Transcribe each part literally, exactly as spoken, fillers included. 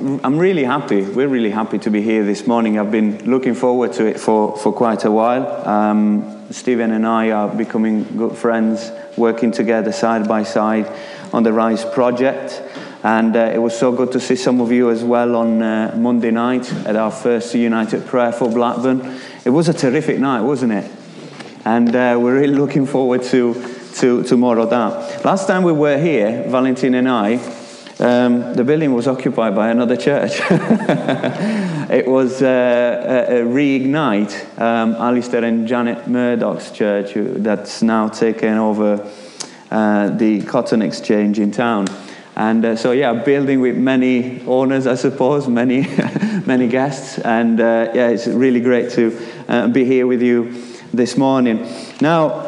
I'm really happy. We're really happy to be here this morning. I've been looking forward to it for, for quite a while. Um, Stephen and I are becoming good friends, working together side by side on the Rise project. And uh, it was so good to see some of you as well on uh, Monday night at our first United Prayer for Blackburn. It was a terrific night, wasn't it? And uh, we're really looking forward to, to, to more of that. Last time we were here, Valentin and I, Um, the building was occupied by another church. It was uh, a, a Reignite, um, Alistair and Janet Murdoch's church, who, that's now taken over uh, the Cotton Exchange in town. And uh, so, yeah, a building with many owners, I suppose, many many guests. And, uh, yeah, it's really great to uh, be here with you this morning. Now,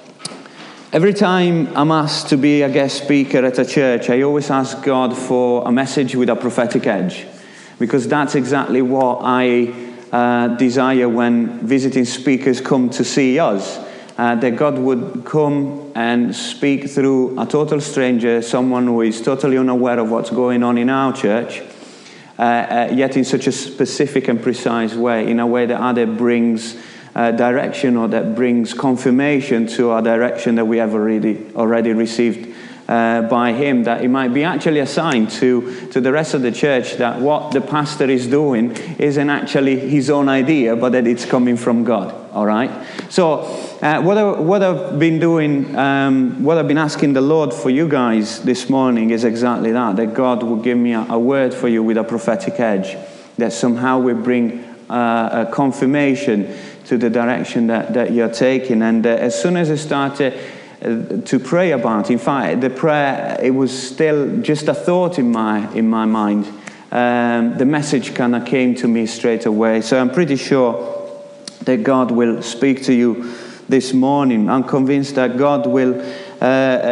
every time I'm asked to be a guest speaker at a church, I always ask God for a message with a prophetic edge, because that's exactly what I uh, desire when visiting speakers come to see us, uh, that God would come and speak through a total stranger, someone who is totally unaware of what's going on in our church, uh, uh, yet in such a specific and precise way, in a way that either brings Uh, direction or that brings confirmation to our direction that we have already already received uh, by him, that it might be actually a sign to, to the rest of the church that what the pastor is doing isn't actually his own idea, but that it's coming from God, all right? So uh, what, I, what I've been doing, um, what I've been asking the Lord for you guys this morning is exactly that, that God will give me a, a word for you with a prophetic edge, that somehow will bring uh, a confirmation to the direction that, that you're taking. And uh, as soon as I started uh, to pray about it, in fact, the prayer, it was still just a thought in my in my mind. Um, the message kind of came to me straight away. So I'm pretty sure that God will speak to you this morning. I'm convinced that God will uh,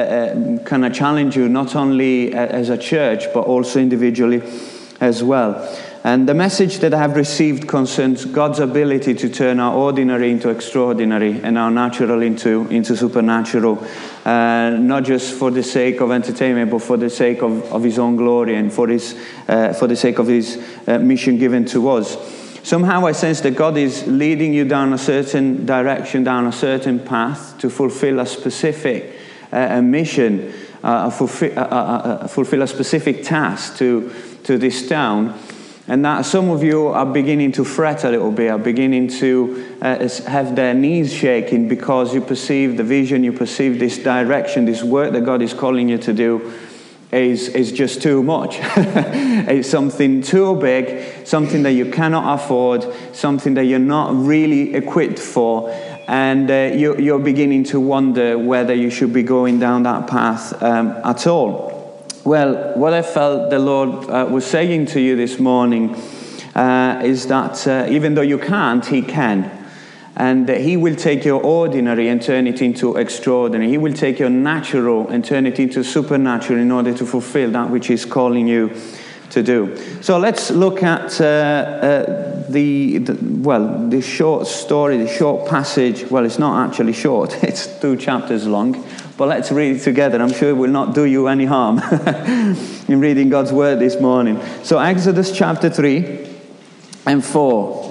uh, kind of challenge you, not only as a church, but also individually as well. And the message that I have received concerns God's ability to turn our ordinary into extraordinary and our natural into, into supernatural, uh, not just for the sake of entertainment, but for the sake of, of his own glory and for, his, uh, for the sake of his uh, mission given to us. Somehow I sense that God is leading you down a certain direction, down a certain path to fulfill a specific uh, a mission, uh, fulfill, uh, uh, uh, fulfill a specific task to, to this town. And that some of you are beginning to fret a little bit, are beginning to uh, have their knees shaking because you perceive the vision, you perceive this direction, this work that God is calling you to do is, is just too much. It's something too big, something that you cannot afford, something that you're not really equipped for. And uh, you, you're beginning to wonder whether you should be going down that path um, at all. Well, what I felt the Lord uh, was saying to you this morning uh, is that uh, even though you can't, he can. And uh, he will take your ordinary and turn it into extraordinary. He will take your natural and turn it into supernatural in order to fulfill that which he's calling you to do. So let's look at uh, uh, the, the, well, the short story, the short passage. Well, it's not actually short. It's two chapters long. But let's read it together. I'm sure it will not do you any harm in reading God's word this morning. So Exodus chapter three and four.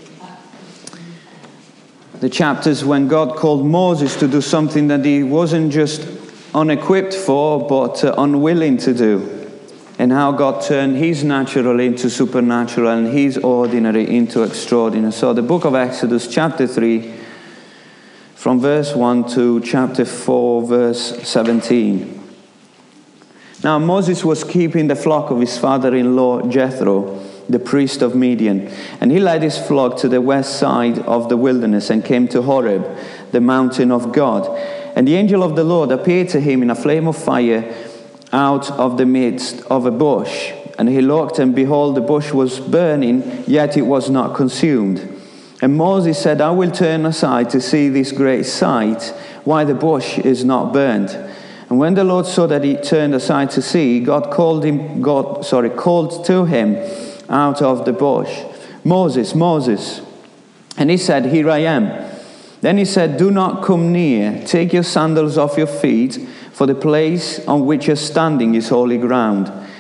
The chapters when God called Moses to do something that he wasn't just unequipped for, but uh, unwilling to do. And how God turned his natural into supernatural and his ordinary into extraordinary. So the book of Exodus chapter three, from verse one to chapter four, verse seventeen. Now Moses was keeping the flock of his father-in-law Jethro, the priest of Midian. And he led his flock to the west side of the wilderness and came to Horeb, the mountain of God. And the angel of the Lord appeared to him in a flame of fire out of the midst of a bush. And he looked, and behold, the bush was burning, yet it was not consumed. And Moses said, I will turn aside to see this great sight, why the bush is not burned. And when the Lord saw that he turned aside to see, God called him, God, sorry, called to him out of the bush, Moses, Moses. And he said, Here I am. Then he said, Do not come near. Take your sandals off your feet, for the place on which you're standing is holy ground.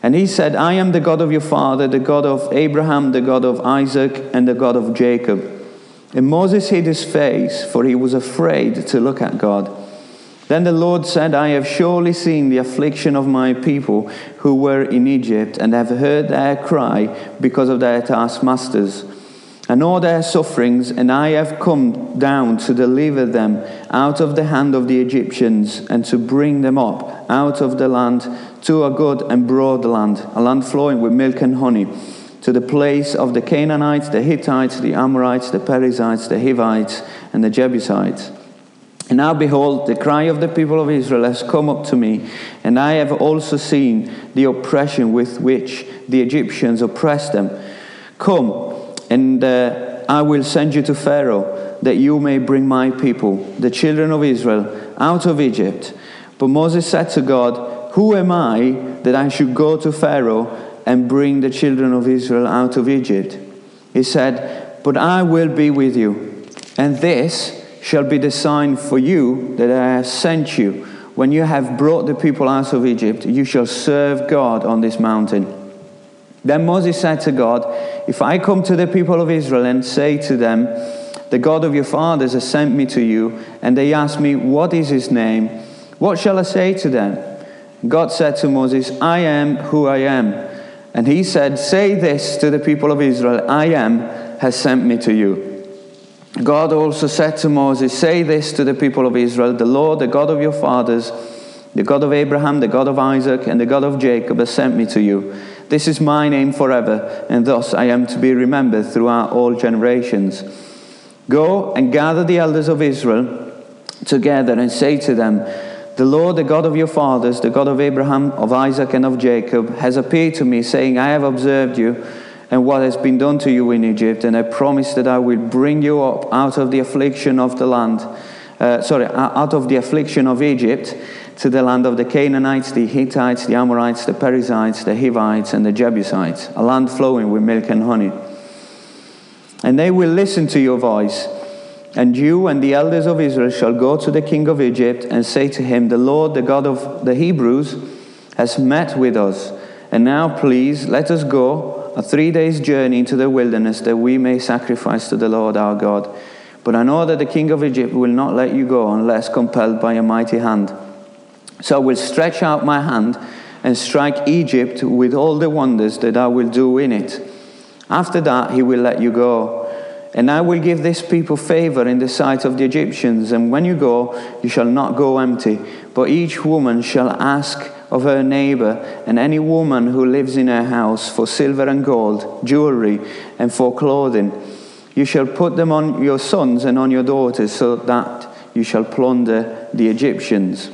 And he said, I am the God of your father, the God of Abraham, the God of Isaac, and the God of Jacob. And Moses hid his face, for he was afraid to look at God. Then the Lord said, I have surely seen the affliction of my people who were in Egypt, and have heard their cry because of their taskmasters, and all their sufferings, and I have come down to deliver them out of the hand of the Egyptians, and to bring them up out of the land to a good and broad land, a land flowing with milk and honey, to the place of the Canaanites, the Hittites, the Amorites, the Perizzites, the Hivites, and the Jebusites. And now behold, the cry of the people of Israel has come up to me, and I have also seen the oppression with which the Egyptians oppressed them. Come, and uh, I will send you to Pharaoh, that you may bring my people, the children of Israel, out of Egypt. But Moses said to God, who am I that I should go to Pharaoh and bring the children of Israel out of Egypt? He said, but I will be with you, and this shall be the sign for you that I have sent you. When you have brought the people out of Egypt, you shall serve God on this mountain. Then Moses said to God, if I come to the people of Israel and say to them, the God of your fathers has sent me to you, and they ask me, what is his name? What shall I say to them? God said to Moses, I am who I am. And he said, say this to the people of Israel, I am has sent me to you. God also said to Moses, say this to the people of Israel, the Lord, the God of your fathers, the God of Abraham, the God of Isaac, and the God of Jacob has sent me to you. This is my name forever, and thus I am to be remembered throughout all generations. Go and gather the elders of Israel together and say to them, the Lord, the God of your fathers, the God of Abraham, of Isaac, and of Jacob, has appeared to me, saying, I have observed you, and what has been done to you in Egypt, and I promise that I will bring you up out of the affliction of the land, uh, sorry, out of the affliction of Egypt, to the land of the Canaanites, the Hittites, the Amorites, the Perizzites, the Hivites, and the Jebusites, a land flowing with milk and honey. And they will listen to your voice, and you and the elders of Israel shall go to the king of Egypt and say to him, the Lord, the God of the Hebrews, has met with us, and now please let us go a three days journey into the wilderness, that we may sacrifice to the Lord our God. But I know that the king of Egypt will not let you go unless compelled by a mighty hand. So I will stretch out my hand and strike Egypt with all the wonders that I will do in it. After that he will let you go. And I will give this people favor in the sight of the Egyptians. And when you go, you shall not go empty, but each woman shall ask of her neighbor, and any woman who lives in her house, for silver and gold, jewelry, and for clothing. You shall put them on your sons and on your daughters, so that you shall plunder the Egyptians.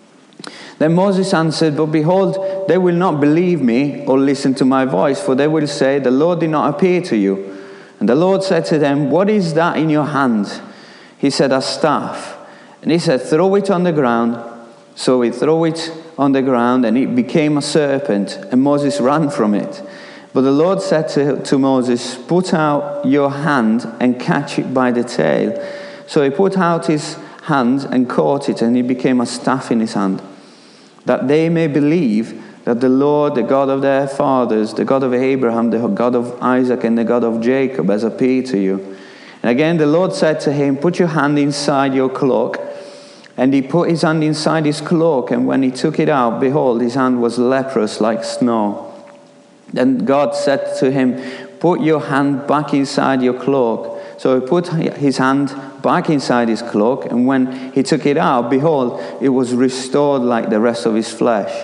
Then Moses answered, but behold, they will not believe me or listen to my voice, for they will say, the Lord did not appear to you. And the Lord said to them, what is that in your hand? He said, a staff. And he said, throw it on the ground. So he threw it on the ground, and it became a serpent, and Moses ran from it. But the Lord said to, to Moses, put out your hand and catch it by the tail. So he put out his hand and caught it, and it became a staff in his hand, that they may believe that the Lord, the God of their fathers, the God of Abraham, the God of Isaac, and the God of Jacob has appeared to you. And again the Lord said to him, put your hand inside your cloak. And he put his hand inside his cloak, and when he took it out, behold, his hand was leprous like snow. Then God said to him, put your hand back inside your cloak. So he put his hand back inside his cloak, and when he took it out, behold, it was restored like the rest of his flesh.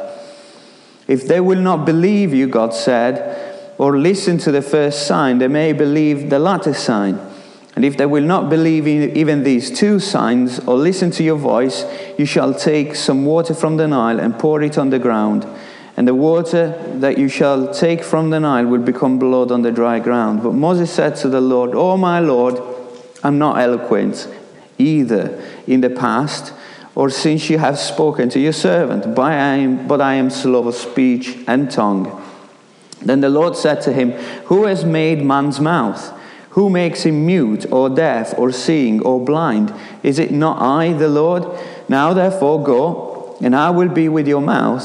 If they will not believe you, God said, or listen to the first sign, they may believe the latter sign. And if they will not believe in even these two signs, or listen to your voice, you shall take some water from the Nile and pour it on the ground. And the water that you shall take from the Nile will become blood on the dry ground. But Moses said to the Lord, oh my Lord, I'm not eloquent, either in the past, or since you have spoken to your servant, but I am, but I am slow of speech and tongue. Then the Lord said to him, who has made man's mouth? Who makes him mute, or deaf, or seeing, or blind? Is it not I, the Lord? Now therefore go, and I will be with your mouth,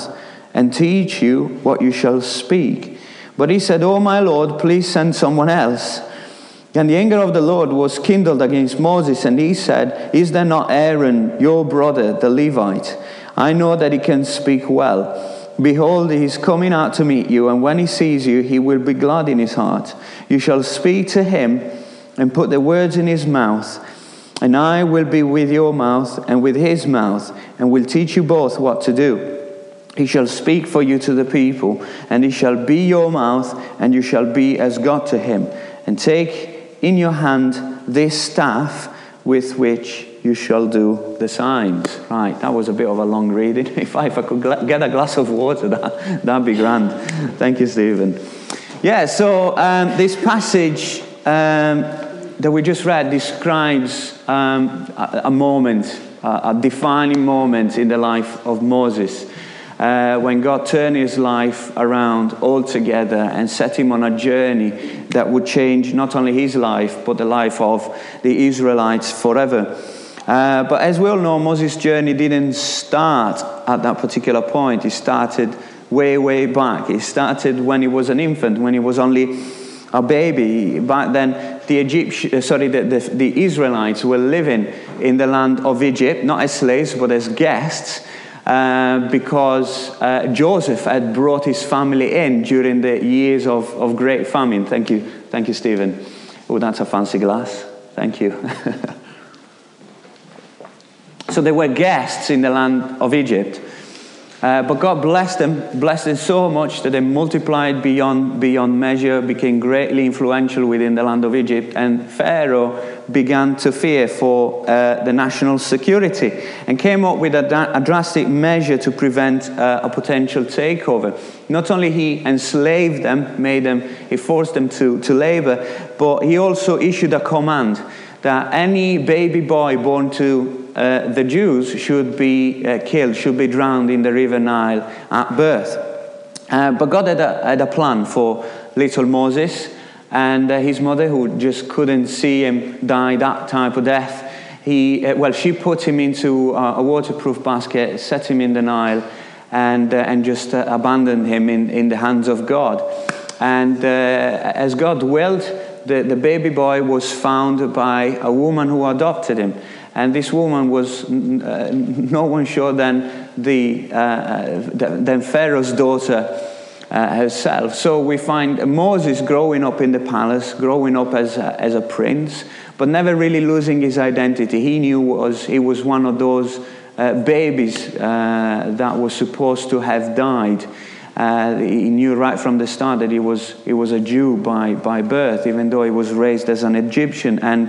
and teach you what you shall speak. But he said, O my Lord, please send someone else. And the anger of the Lord was kindled against Moses, and he said, Is there not Aaron, your brother, the Levite? I know that he can speak well. Behold, he is coming out to meet you, and when he sees you, he will be glad in his heart. You shall speak to him and put the words in his mouth, and I will be with your mouth and with his mouth, and will teach you both what to do. He shall speak for you to the people, and he shall be your mouth, and you shall be as God to him. And take in your hand this staff with which you shall do the signs. Right, that was a bit of a long reading. If I, if I could gla- get a glass of water, that, that'd be grand. Thank you, Stephen. Yeah, so um, this passage um, that we just read describes um, a, a moment, a, a defining moment in the life of Moses. Uh, when God turned his life around altogether and set him on a journey that would change not only his life, but the life of the Israelites forever. Uh, but as we all know, Moses' journey didn't start at that particular point. It started way, way back. It started when he was an infant, when he was only a baby. Back then, the Egyptian, sorry, the, the, the Israelites were living in the land of Egypt, not as slaves, but as guests. Uh, because uh, Joseph had brought his family in during the years of, of great famine. Thank you. Thank you, Stephen. Oh, that's a fancy glass. Thank you. So they were guests in the land of Egypt. Uh, but God blessed them, blessed them so much that they multiplied beyond, beyond measure, became greatly influential within the land of Egypt, and Pharaoh began to fear for uh, the national security and came up with a, da- a drastic measure to prevent uh, a potential takeover. Not only he enslaved them, made them, he forced them to, to labor, but he also issued a command that any baby boy born to uh, the Jews should be uh, killed, should be drowned in the river Nile at birth. Uh, but God had a, had a plan for little Moses, and uh, his mother, who just couldn't see him die that type of death, he uh, well, she put him into a, a waterproof basket, set him in the Nile, and uh, and just uh, abandoned him in, in the hands of God. And uh, as God willed, The, the baby boy was found by a woman who adopted him. And this woman was uh, no one short than, the, uh, than Pharaoh's daughter uh, herself. So we find Moses growing up in the palace, growing up as a, as a prince, but never really losing his identity. He knew was, he was one of those uh, babies uh, that was supposed to have died. Uh, he knew right from the start that he was he was a Jew by, by birth, even though he was raised as an Egyptian. And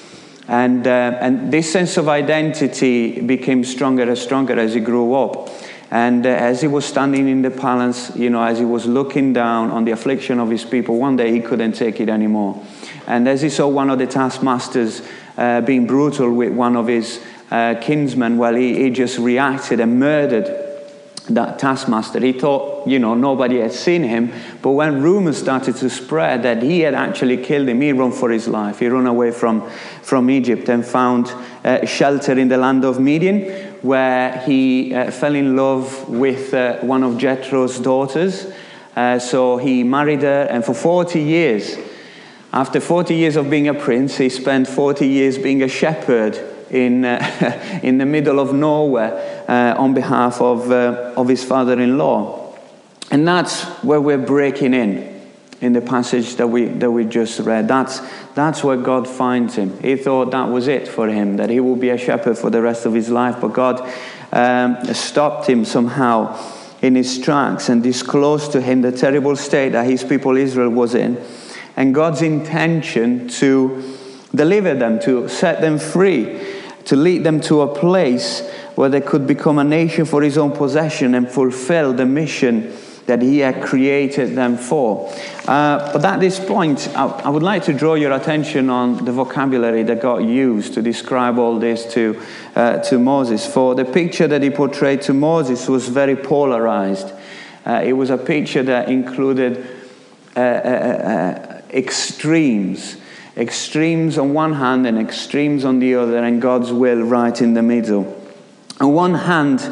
and uh, and this sense of identity became stronger and stronger as he grew up. And uh, as he was standing in the palace, you know, as he was looking down on the affliction of his people, one day he couldn't take it anymore. And as he saw one of the taskmasters uh, being brutal with one of his uh, kinsmen, well, he, he just reacted and murdered that taskmaster. He thought, you know, nobody had seen him, but when rumors started to spread that he had actually killed him, he ran for his life. He ran away from, from Egypt and found uh, shelter in the land of Midian, where he uh, fell in love with uh, one of Jethro's daughters. Uh, so he married her, and for forty years, after forty years of being a prince, he spent forty years being a shepherd in uh, in the middle of nowhere uh, on behalf of uh, of his father-in-law. And that's where we're breaking in in the passage that we that we just read. That's that's where God finds him. He thought that was it for him, that he would be a shepherd for the rest of his life, but God um, stopped him somehow in his tracks and disclosed to him the terrible state that his people Israel was in, and God's intention to deliver them, to set them free, to lead them to a place where they could become a nation for his own possession and fulfill the mission that he had created them for. Uh, but at this point, I, I would like to draw your attention on the vocabulary that God used to describe all this to, uh, to Moses. For the picture that he portrayed to Moses was very polarized. Uh, it was a picture that included uh, uh, uh, extremes. Extremes on one hand and extremes on the other, and God's will right in the middle. On one hand,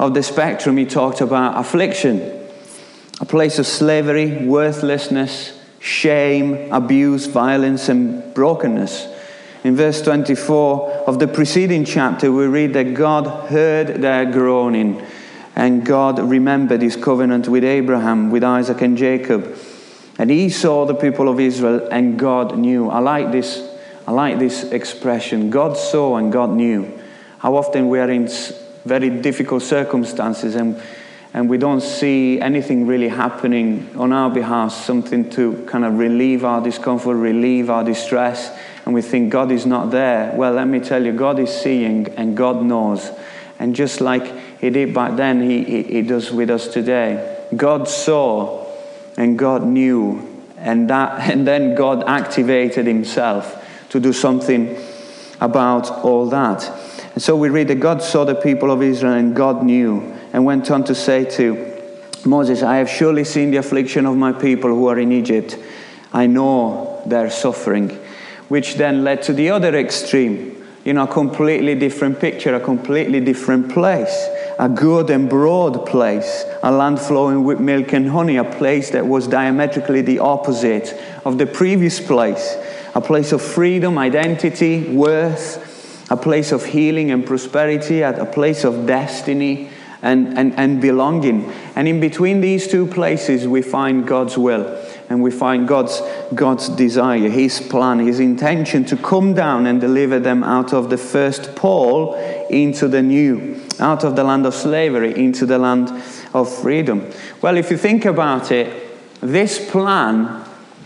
of the spectrum, he talked about affliction, a place of slavery, worthlessness, shame, abuse, violence, and brokenness. In verse twenty-four of the preceding chapter, we read that God heard their groaning, and God remembered his covenant with Abraham, with Isaac and Jacob. And he saw the people of Israel, and God knew. I like this, I like this expression. God saw and God knew. How often we are in very difficult circumstances and, and we don't see anything really happening on our behalf, something to kind of relieve our discomfort, relieve our distress, and we think God is not there. Well, let me tell you, God is seeing and God knows. And just like he did back then, he, he, he does with us today. God saw and God knew, and that, and then God activated himself to do something about all that. And so we read that God saw the people of Israel and God knew, and went on to say to Moses, I have surely seen the affliction of my people who are in Egypt. I know their suffering. Which then led to the other extreme, you know, a completely different picture, a completely different place. A good and broad place, a land flowing with milk and honey, a place that was diametrically the opposite of the previous place. A place of freedom, identity, worth, a place of healing and prosperity, a place of destiny and, and, and belonging. And in between these two places, we find God's will. And we find God's, God's desire, his plan, his intention to come down and deliver them out of the first Paul into the new, out of the land of slavery into the land of freedom. Well, if you think about it, this plan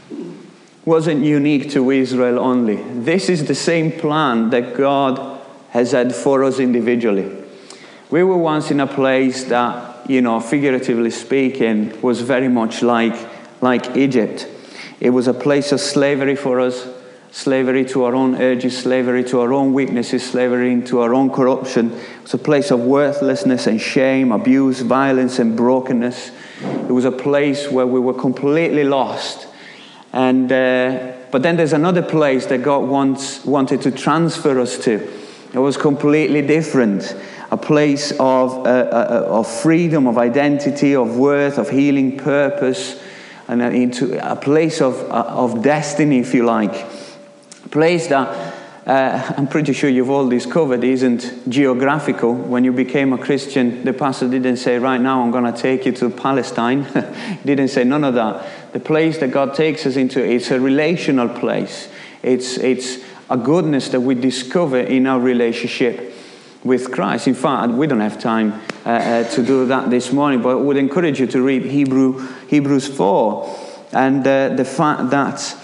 wasn't unique to Israel only. This is the same plan that God has had for us individually. We were once in a place that, you know, figuratively speaking, was very much like like Egypt. It was a place of slavery for us, slavery to our own urges, slavery to our own weaknesses, slavery into our own corruption. It was a place of worthlessness and shame, abuse, violence, and brokenness. It was a place where we were completely lost. And uh, but then there's another place that God wants wanted to transfer us to. It was completely different. A place of, uh, uh, of freedom, of identity, of worth, of healing, purpose, and into a place of of destiny, if you like. A place that uh, I'm pretty sure you've all discovered isn't geographical. When you became a Christian, the pastor didn't say, right now I'm going to take you to Palestine. He didn't say none of that. The place that God takes us into, it's a relational place. It's, it's a goodness that we discover in our relationship with Christ. In fact, we don't have time uh, uh, to do that this morning, but I would encourage you to read Hebrew, Hebrews four, and uh, the fact that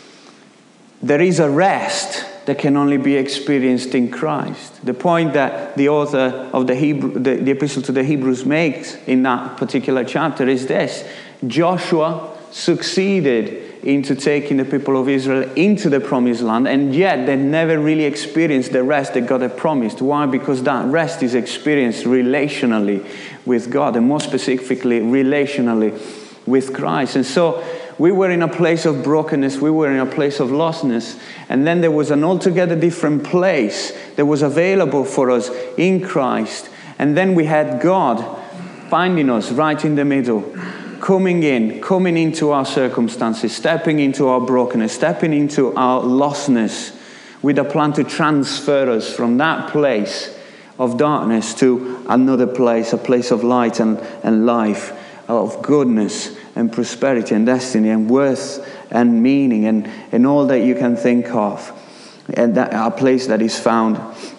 there is a rest that can only be experienced in Christ. The point that the author of the, Hebrew, the, the Epistle to the Hebrews makes in that particular chapter is this: Joshua succeeded into taking the people of Israel into the promised land, and yet they never really experienced the rest that God had promised. Why? Because that rest is experienced relationally with God, and more specifically, relationally with Christ. And so we were in a place of brokenness, we were in a place of lostness, and then there was an altogether different place that was available for us in Christ. And then we had God finding us right in the middle, coming in, coming into our circumstances, stepping into our brokenness, stepping into our lostness with a plan to transfer us from that place of darkness to another place, a place of light and, and life, of goodness and prosperity and destiny and worth and meaning and, and all that you can think of. And that, a place that is found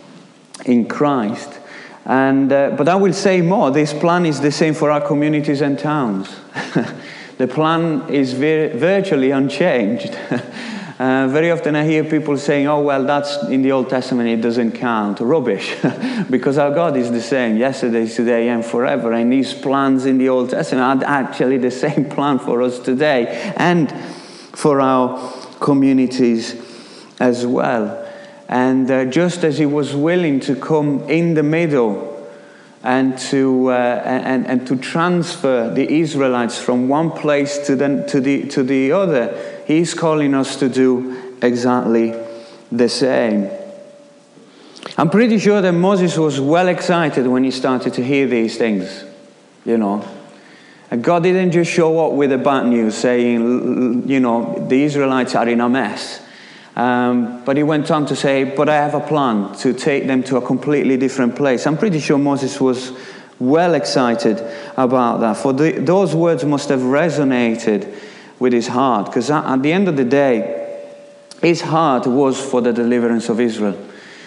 in Christ. And uh, but I will say more. This plan is the same for our communities and towns. The plan is vir- virtually unchanged. uh, very often I hear people saying, oh, well, that's in the Old Testament, it doesn't count. Rubbish. Because our God is the same yesterday, today, and forever. And these plans in the Old Testament are actually the same plan for us today and for our communities as well. And uh, just as he was willing to come in the middle and to uh, and, and to transfer the Israelites from one place to the to the to the other, he's calling us to do exactly the same. I'm pretty sure that Moses was well excited when he started to hear these things, you know. And God didn't just show up with the bad news saying, you know, the Israelites are in a mess. Um, but he went on to say, but I have a plan to take them to a completely different place. I'm pretty sure Moses was well excited about that. For the, those words must have resonated with his heart. Because at the end of the day, his heart was for the deliverance of Israel.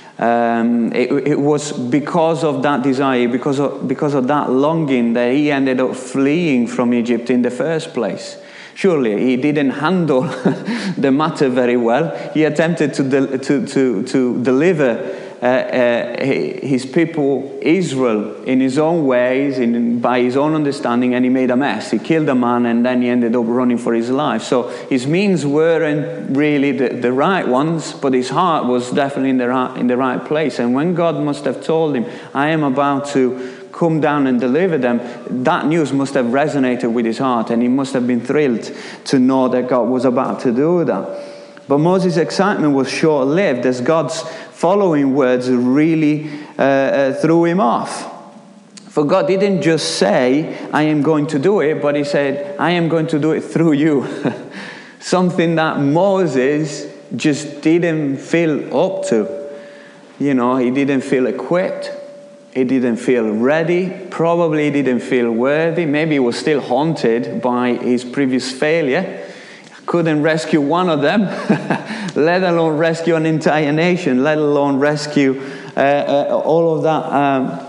Um, it, it was because of that desire, because of, because of that longing that he ended up fleeing from Egypt in the first place. Surely he didn't handle the matter very well. He attempted to de- to, to, to deliver uh, uh, his people, Israel, in his own ways, in, by his own understanding, and he made a mess. He killed a man, and then he ended up running for his life. So his means weren't really the, the right ones, but his heart was definitely in the right, in the right place. And when God must have told him, I am about to come down and deliver them, that news must have resonated with his heart, and he must have been thrilled to know that God was about to do that. But Moses' excitement was short-lived, as God's following words really uh, uh, threw him off. For God didn't just say, I am going to do it, but he said, I am going to do it through you. Something that Moses just didn't feel up to. You know, he didn't feel equipped. He didn't feel ready. Probably he didn't feel worthy. Maybe he was still haunted by his previous failure. Couldn't rescue one of them, let alone rescue an entire nation, let alone rescue uh, uh, all of that um,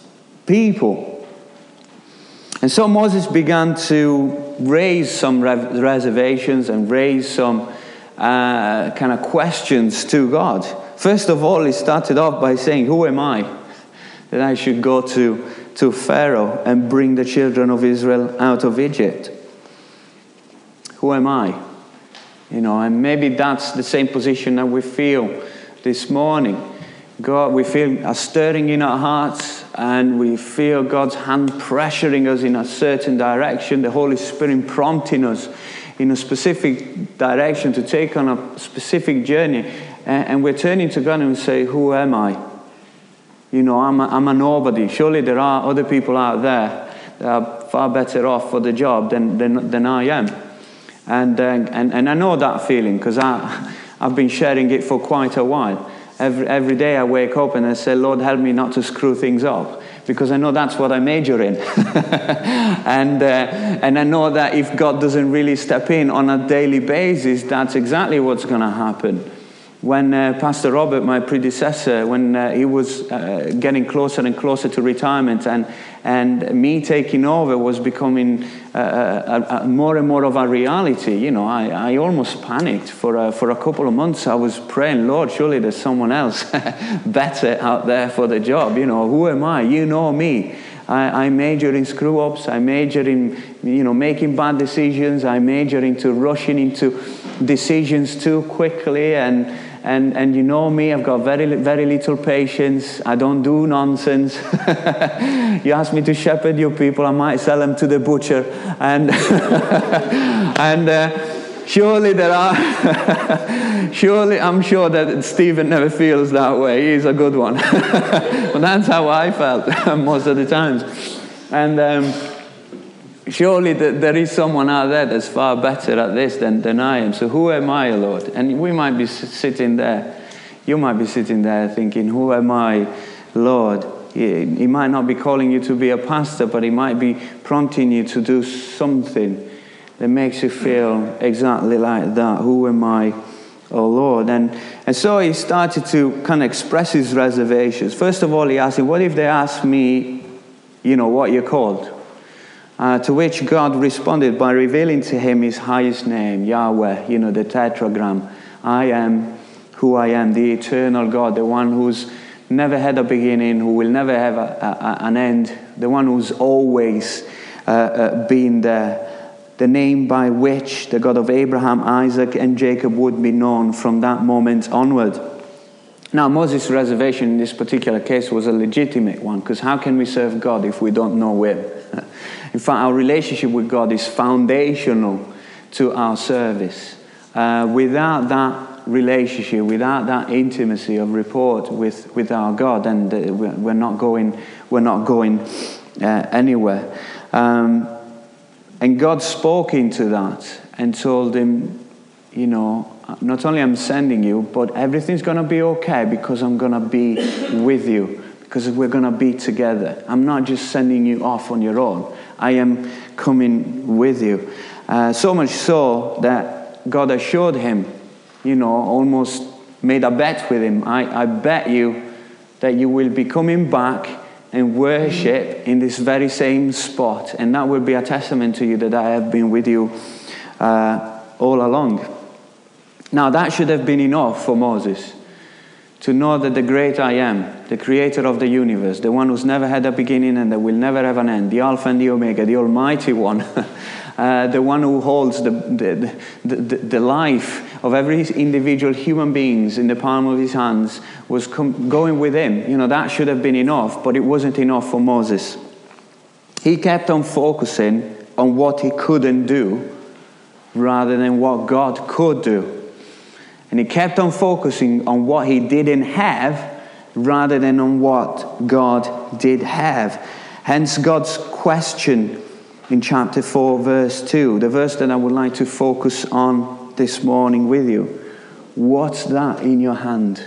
people. And so Moses began to raise some rev- reservations and raise some uh, kind of questions to God. First of all, he started off by saying, who am I that I should go to, to Pharaoh and bring the children of Israel out of Egypt? Who am I? You know, and maybe that's the same position that we feel this morning. God, we feel a stirring in our hearts, and we feel God's hand pressuring us in a certain direction, the Holy Spirit prompting us in a specific direction to take on a specific journey. And we're turning to God and we say, who am I? You know, I'm a, I'm a nobody. Surely there are other people out there that are far better off for the job than, than, than I am. And, uh, and and I know that feeling, because I I've been sharing it for quite a while. Every every day I wake up and I say, Lord, help me not to screw things up, because I know that's what I major in. and uh, and I know that if God doesn't really step in on a daily basis, that's exactly what's going to happen. When uh, Pastor Robert, my predecessor, when uh, he was uh, getting closer and closer to retirement, and and me taking over was becoming uh, a, a more and more of a reality, you know, I, I almost panicked for a, for a couple of months. I was praying, Lord, surely there's someone else better out there for the job. You know, who am I? You know me. I, I major in screw-ups. I major in, you know, making bad decisions. I major into rushing into decisions too quickly, and And and you know me, I've got very very little patience. I don't do nonsense. You ask me to shepherd your people, I might sell them to the butcher. And and uh, surely there are, surely I'm sure that Stephen never feels that way. He's a good one. But that's how I felt most of the times. And um, surely there is someone out there that's far better at this than, than I am. So who am I, Lord? And we might be sitting there. You might be sitting there thinking, who am I, Lord? He, he might not be calling you to be a pastor, but he might be prompting you to do something that makes you feel exactly like that. Who am I, oh Lord? And, and so he started to kind of express his reservations. First of all, he asked him, what if they ask me, you know, what you're called? Uh, to which God responded by revealing to him his highest name, Yahweh, you know, the tetragram. I am who I am, the eternal God, the one who's never had a beginning, who will never have a, a, an end, the one who's always uh, uh, been there, the name by which the God of Abraham, Isaac, and Jacob would be known from that moment onward. Now, Moses' reservation in this particular case was a legitimate one, because how can we serve God if we don't know him? In fact, our relationship with God is foundational to our service. Uh, without that relationship, without that intimacy of rapport with, with our God, then we're not going, we're not going uh, anywhere. Um, and God spoke into that and told him, you know, not only I'm sending you, but everything's going to be okay because I'm going to be with you, because we're going to be together. I'm not just sending you off on your own. I am coming with you. Uh, so much so that God assured him, you know, almost made a bet with him. I, I bet you that you will be coming back and worship in this very same spot. And that will be a testament to you that I have been with you uh, all along. Now, that should have been enough for Moses to know that the great I am, the creator of the universe, the one who's never had a beginning and that will never have an end, the Alpha and the Omega, the Almighty One, uh, the one who holds the, the, the, the life of every individual human beings in the palm of his hands, was com- going with him. You know, that should have been enough, but it wasn't enough for Moses. He kept on focusing on what he couldn't do rather than what God could do. And he kept on focusing on what he didn't have rather than on what God did have. Hence God's question in chapter four, verse two, the verse that I would like to focus on this morning with you. What's that in your hand?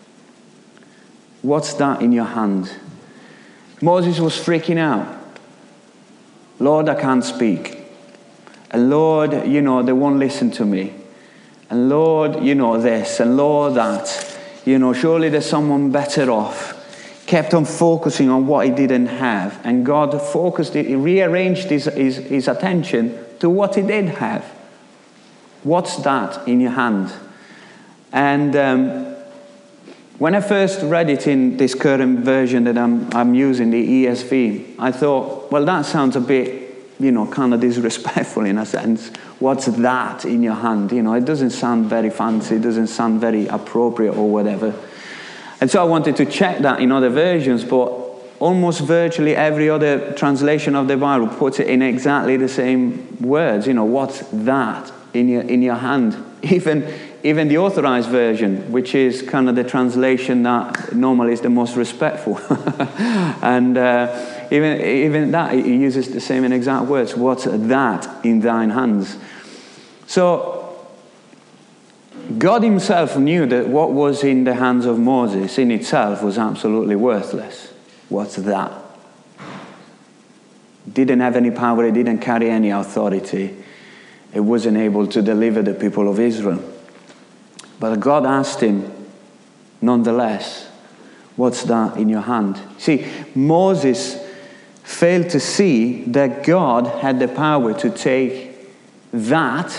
What's that in your hand? Moses was freaking out. Lord, I can't speak. And Lord, you know, they won't listen to me. And Lord, you know, this, and Lord, that. You know, surely there's someone better off. Kept on focusing on what he didn't have. And God focused, he rearranged his, his, his attention to what he did have. What's that in your hand? And um, when I first read it in this current version that I'm, I'm using, the E S V, I thought, well, that sounds a bit, you know, kind of disrespectful in a sense. What's that in your hand? You know, it doesn't sound very fancy. It doesn't sound very appropriate or whatever. And so I wanted to check that in other versions, but almost virtually every other translation of the Bible puts it in exactly the same words. You know, what's that in your in your hand? Even even the Authorized Version, which is kind of the translation that normally is the most respectful, and. Uh, Even, even that, he uses the same exact words. What's that in thine hands? So, God himself knew that what was in the hands of Moses in itself was absolutely worthless. What's that? Didn't have any power, it didn't carry any authority. It wasn't able to deliver the people of Israel. But God asked him, nonetheless, what's that in your hand? See, Moses failed to see that God had the power to take that,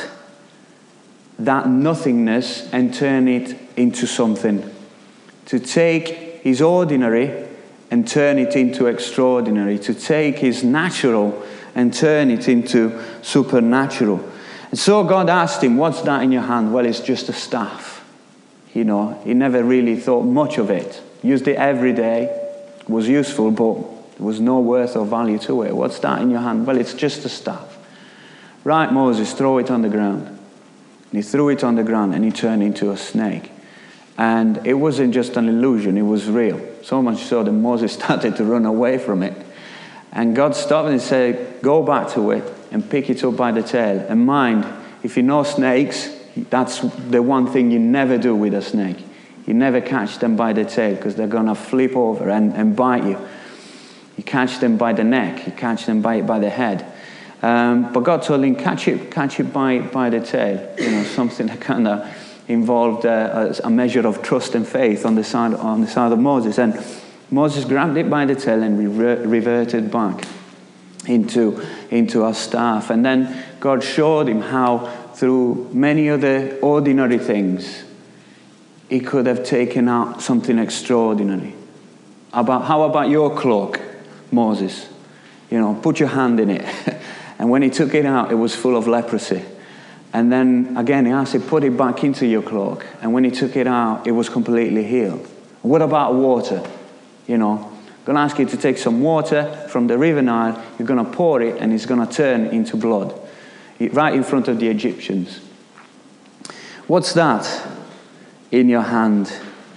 that nothingness, and turn it into something. To take his ordinary and turn it into extraordinary. To take his natural and turn it into supernatural. And so God asked him, what's that in your hand? Well, it's just a staff. You know, he never really thought much of it. Used it every day. It was useful, but there was no worth or value to it. What's that in your hand? Well, it's just a staff. Right, Moses, throw it on the ground. And he threw it on the ground and he turned into a snake. And it wasn't just an illusion, it was real. So much so that Moses started to run away from it. And God stopped and said, go back to it and pick it up by the tail. And mind, if you know snakes, that's the one thing you never do with a snake. You never catch them by the tail because they're going to flip over and, and bite you. You catch them by the neck. You catch them by by the head. Um, but God told him, catch it, catch it by, by the tail. You know, something that kind of involved uh, a measure of trust and faith on the side on the side of Moses. And Moses grabbed it by the tail and re- reverted back into into a staff. And then God showed him how, through many other ordinary things, he could have taken out something extraordinary. About how about your cloak, Moses? You know, put your hand in it. And when he took it out, it was full of leprosy. And then again, he asked him, put it back into your cloak. And when he took it out, it was completely healed. What about water? You know, I'm going to ask you to take some water from the river Nile. You're going to pour it, and it's going to turn into blood, right in front of the Egyptians. What's that? in your hand.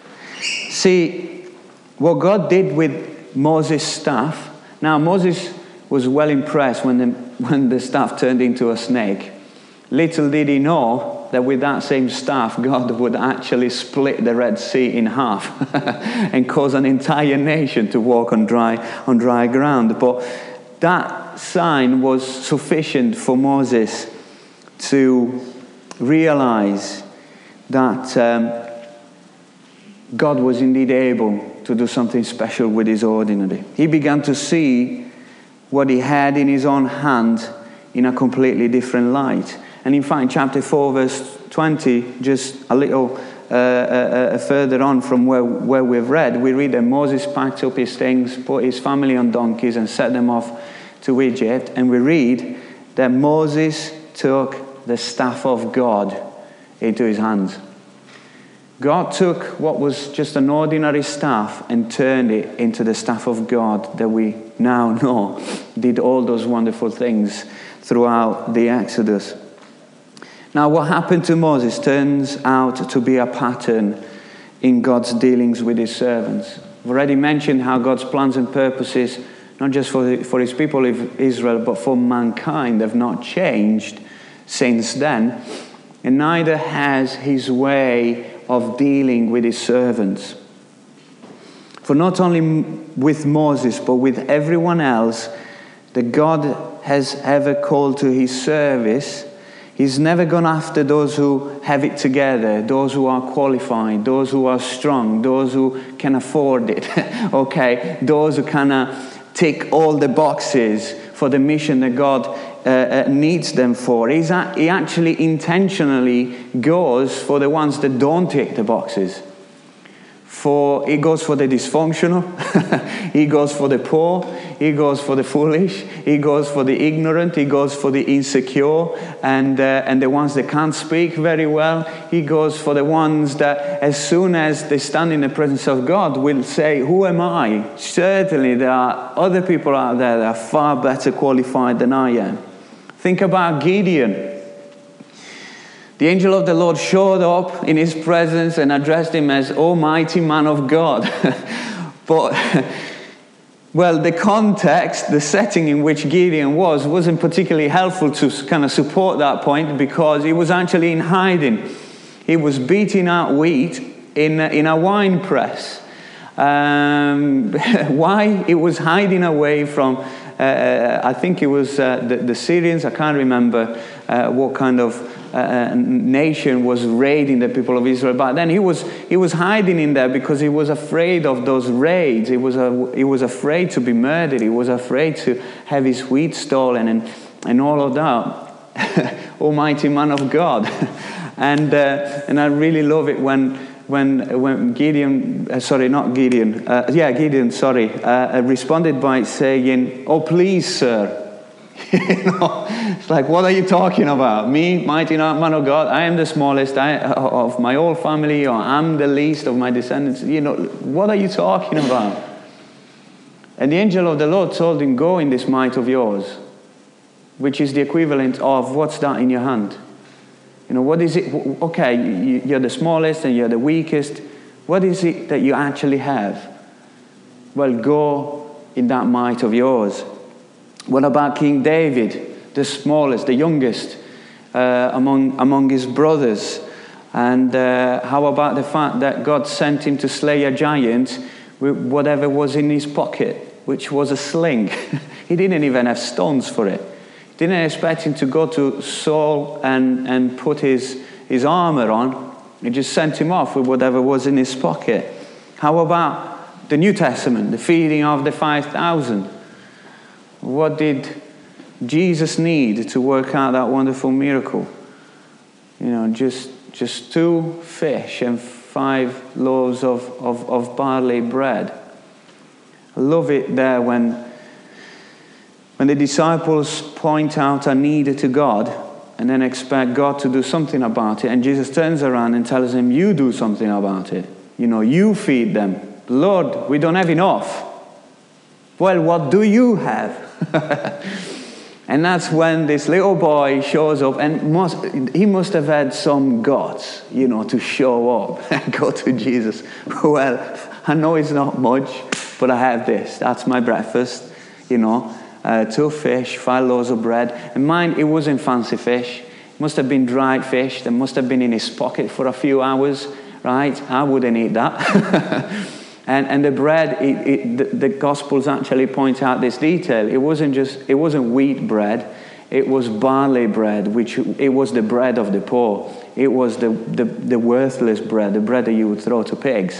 See, what God did with Moses' staff, now Moses was well impressed when the, when the staff turned into a snake. Little did he know that with that same staff, God would actually split the Red Sea in half and cause an entire nation to walk on dry, on dry ground. But that sign was sufficient for Moses to realize that um, God was indeed able to do something special with his ordinary. He began to see what he had in his own hand in a completely different light. And in fact, chapter four, verse twenty, just a little uh, uh, further on from where, where we've read, we read that Moses packed up his things, put his family on donkeys, and set them off to Egypt. And we read that Moses took the staff of God into his hands. God took what was just an ordinary staff and turned it into the staff of God that we now know did all those wonderful things throughout the Exodus. Now, what happened to Moses turns out to be a pattern in God's dealings with his servants. I've already mentioned how God's plans and purposes, not just for, for his people of Israel, but for mankind, have not changed since then. And neither has his way of dealing with his servants. For not only with Moses, but with everyone else that God has ever called to his service, he's never gone after those who have it together, those who are qualified, those who are strong, those who can afford it, okay? Those who kind of tick all the boxes for the mission that God uh, uh, needs them for. He's a, he actually intentionally goes for the ones that don't tick the boxes. For he goes for the dysfunctional, he goes for the poor, he goes for the foolish, he goes for the ignorant, he goes for the insecure, and uh, and the ones that can't speak very well. He goes for the ones that as soon as they stand in the presence of God will say, who am I? Certainly there are other people out there that are far better qualified than I am. Think about Gideon. The angel of the Lord showed up in his presence and addressed him as Almighty Man of God. But, well, the context, the setting in which Gideon was, wasn't particularly helpful to kind of support that point, because he was actually in hiding. He was beating out wheat in, in a wine press. Um, why? He was hiding away from, uh, I think it was uh, the, the Syrians, I can't remember uh, what kind of Uh, nation was raiding the people of Israel. But then he was he was hiding in there because he was afraid of those raids. He was a, he was afraid to be murdered. He was afraid to have his wheat stolen and and all of that. Almighty Man of God. and uh, and I really love it when when when Gideon, uh, sorry, not Gideon, uh, yeah Gideon, sorry, uh, responded by saying, "Oh, please, sir." You know, it's like, what are you talking about? Me, mighty man of God, I am the smallest I, of my whole family, or I'm the least of my descendants. You know, what are you talking about? And the angel of the Lord told him, go in this might of yours, which is the equivalent of, what's that in your hand? You know, what is it? Okay, you're the smallest and you're the weakest. What is it that you actually have? Well, go in that might of yours. What about King David, the smallest, the youngest uh, among among his brothers? And uh, how about the fact that God sent him to slay a giant with whatever was in his pocket, which was a sling? He didn't even have stones for it. He didn't expect him to go to Saul and, and put his, his armor on. He just sent him off with whatever was in his pocket. How about the New Testament, the feeding of the five thousand? What did Jesus need to work out that wonderful miracle? You know, just just two fish and five loaves of, of, of barley bread. I love it there when, when the disciples point out a need to God and then expect God to do something about it. And Jesus turns around and tells them, you do something about it. You know, you feed them. Lord, we don't have enough. Well, what do you have? And that's when this little boy shows up, and must, he must have had some guts, you know, to show up and go to Jesus. Well, I know it's not much, but I have this. That's my breakfast, you know. Uh, two fish, five loaves of bread. And mine, it wasn't fancy fish. It must have been dried fish that must have been in his pocket for a few hours, right? I wouldn't eat that. And and the bread, it, it, the, the Gospels actually point out this detail. It wasn't just, it wasn't wheat bread. It was barley bread, which it was the bread of the poor. It was the, the, the worthless bread, the bread that you would throw to pigs.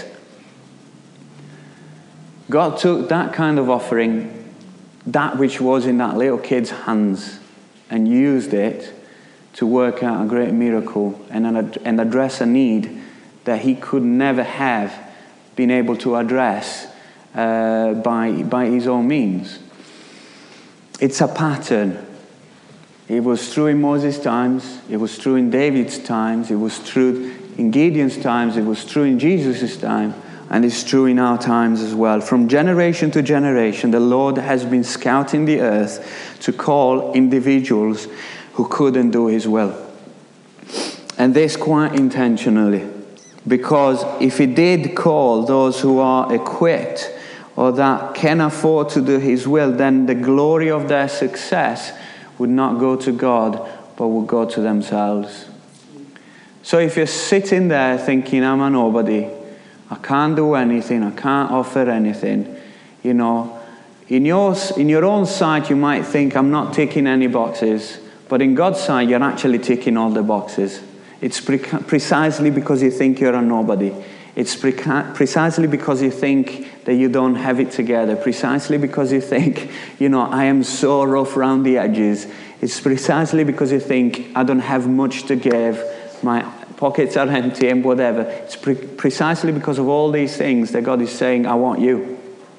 God took that kind of offering, that which was in that little kid's hands, and used it to work out a great miracle and, and address a need that he could never have been able to address uh, by, by his own means. It's a pattern. It was true in Moses' times, it was true in David's times, it was true in Gideon's times, it was true in Jesus' time, and it's true in our times as well. From generation to generation, the Lord has been scouting the earth to call individuals who couldn't do his will. And this quite intentionally. Because if he did call those who are equipped or that can afford to do his will, then the glory of their success would not go to God, but would go to themselves. So if you're sitting there thinking, I'm a nobody, I can't do anything, I can't offer anything, you know, in your, in your own sight you might think, I'm not ticking any boxes, but in God's sight you're actually ticking all the boxes. It's pre- precisely because you think you're a nobody. It's pre- precisely because you think that you don't have it together. Precisely because you think, you know, I am so rough around the edges. It's precisely because you think I don't have much to give. My pockets are empty and whatever. It's pre- precisely because of all these things that God is saying, I want you.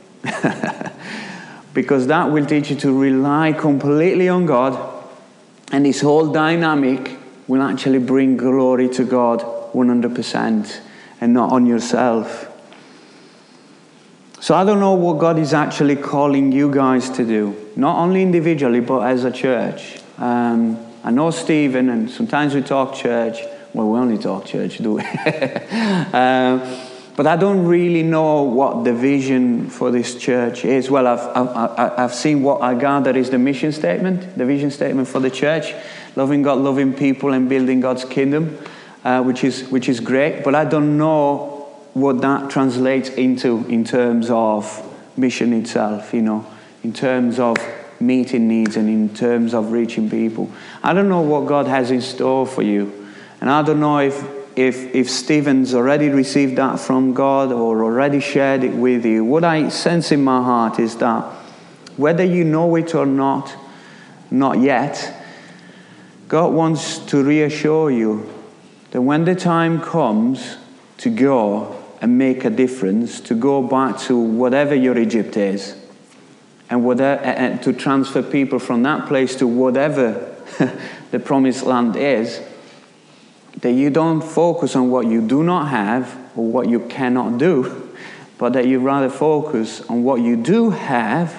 Because that will teach you to rely completely on God, and this whole dynamic will actually bring glory to God one hundred percent and not on yourself. So I don't know what God is actually calling you guys to do, not only individually but as a church. Um, I know Stephen, and sometimes we talk church. Well, we only talk church, do we? um, but I don't really know what the vision for this church is. Well, I've, I've, I've seen what I gather is the mission statement, the vision statement for the church. Loving God, loving people, and building God's kingdom, uh, which is which is great. But I don't know what that translates into in terms of mission itself, you know, in terms of meeting needs and in terms of reaching people. I don't know what God has in store for you. And I don't know if, if, if Stephen's already received that from God or already shared it with you. What I sense in my heart is that whether you know it or not, not yet, God wants to reassure you that when the time comes to go and make a difference, to go back to whatever your Egypt is, and, whatever, and to transfer people from that place to whatever the promised land is, that you don't focus on what you do not have or what you cannot do, but that you rather focus on what you do have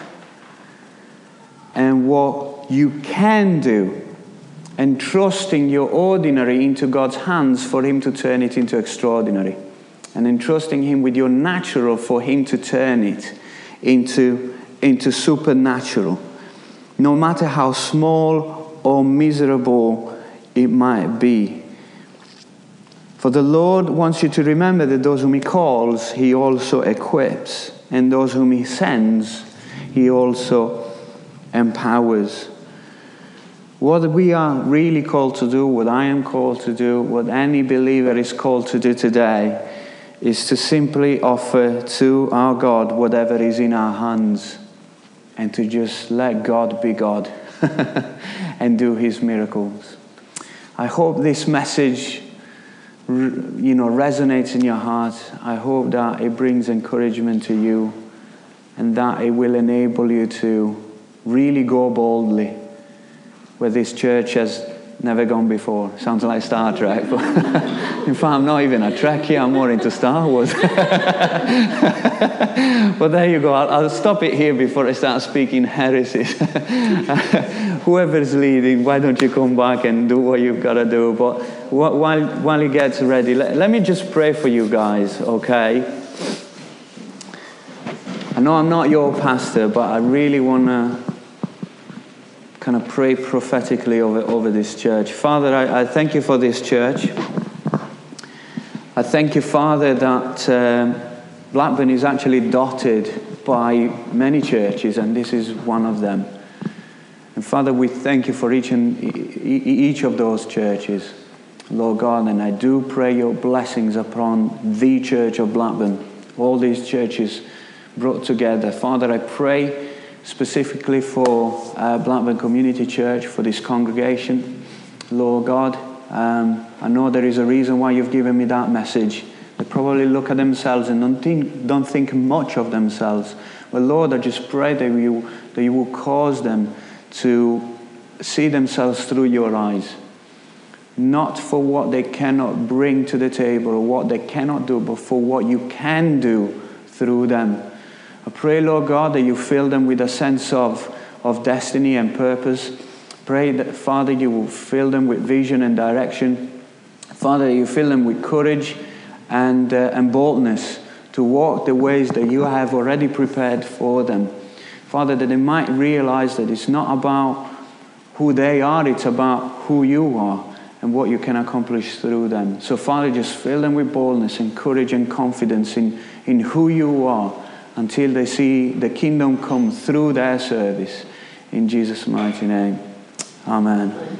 and what you can do, and trusting your ordinary into God's hands for him to turn it into extraordinary, and entrusting him with your natural for him to turn it into, into supernatural, no matter how small or miserable it might be. For the Lord wants you to remember that those whom he calls, he also equips, and those whom he sends, he also empowers. What we are really called to do, what I am called to do, what any believer is called to do today, is to simply offer to our God whatever is in our hands, and to just let God be God and do his miracles. I hope this message, you know, resonates in your heart. I hope that it brings encouragement to you, and that it will enable you to really go boldly where this church has Never gone before. Sounds like Star Trek. But in fact, I'm not even a Trekkie. I'm more into Star Wars. But there you go. I'll, I'll stop it here before I start speaking heresies. Whoever's leading, why don't you come back and do what you've got to do? But while, while he gets ready, let, let me just pray for you guys, okay? I know I'm not your pastor, but I really want to kind of pray prophetically over, over this church. Father, I, I thank you for this church. I thank you, Father, that um, Blackburn is actually dotted by many churches, and this is one of them. And Father, we thank you for each and each of those churches, Lord God, and I do pray your blessings upon the Church of Blackburn, all these churches brought together. Father, I pray specifically for uh, Blackburn Community Church, for this congregation, Lord God. Um, I know there is a reason why you've given me that message. They probably look at themselves and don't think, don't think much of themselves. But Lord, I just pray that you, that you will cause them to see themselves through your eyes. Not for what they cannot bring to the table or what they cannot do, but for what you can do through them. I pray, Lord God, that you fill them with a sense of, of destiny and purpose. Pray that, Father, you will fill them with vision and direction. Father, you fill them with courage and, uh, and boldness to walk the ways that you have already prepared for them. Father, that they might realize that it's not about who they are, it's about who you are and what you can accomplish through them. So, Father, just fill them with boldness and courage and confidence in, in who you are, until they see the kingdom come through their service. In Jesus' mighty name. Amen.